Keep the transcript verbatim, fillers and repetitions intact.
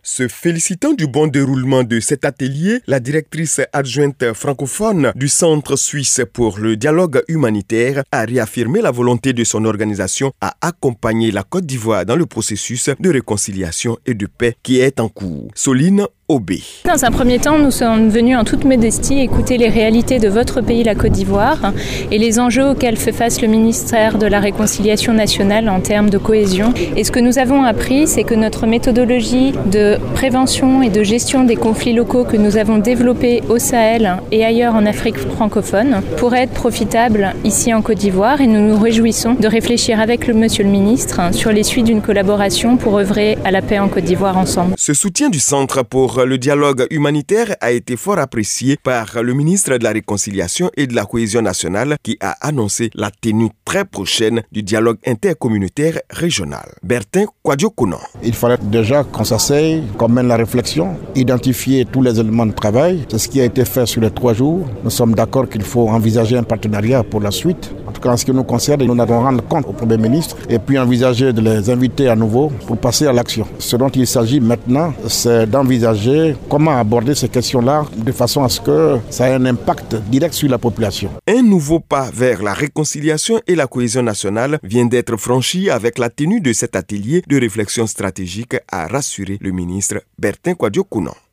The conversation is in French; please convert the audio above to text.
Se félicitant du bon déroulement de cet atelier, la directrice adjointe francophone du Centre suisse pour le dialogue humanitaire a réaffirmé la volonté de son organisation à accompagner la Côte d'Ivoire dans le processus de réconciliation et de paix qui est en cours. Soline Obé. Dans un premier temps, nous sommes venus en toute modestie écouter les réalités de votre pays, la Côte d'Ivoire, et les enjeux auxquels fait face le ministère de la Réconciliation nationale en termes de cohésion. Et ce que nous avons appris, c'est que notre méthodologie de prévention et de gestion des conflits locaux que nous avons développée au Sahel et ailleurs en Afrique francophone pourrait être profitable ici en Côte d'Ivoire, et nous nous réjouissons de réfléchir avec le monsieur le ministre sur les suites d'une collaboration pour œuvrer à la paix en Côte d'Ivoire ensemble. Ce soutien du Centre pour le dialogue humanitaire a été fort apprécié par le ministre de la Réconciliation et de la Cohésion nationale qui a annoncé la tenue très prochaine du dialogue intercommunautaire régional. Bertin Kwadjo-Kounon. Il fallait déjà qu'on s'asseye, qu'on mène la réflexion, identifier tous les éléments de travail. C'est ce qui a été fait sur les trois jours. Nous sommes d'accord qu'il faut envisager un partenariat pour la suite. En tout cas, en ce qui nous concerne, nous allons rendre compte au Premier ministre et puis envisager de les inviter à nouveau pour passer à l'action. Ce dont il s'agit maintenant, c'est d'envisager comment aborder ces questions-là de façon à ce que ça ait un impact direct sur la population. Un nouveau pas vers la réconciliation et la cohésion nationale vient d'être franchi avec la tenue de cet atelier de réflexion stratégique, a rassuré le ministre Bertin Kwadjo-Kounon.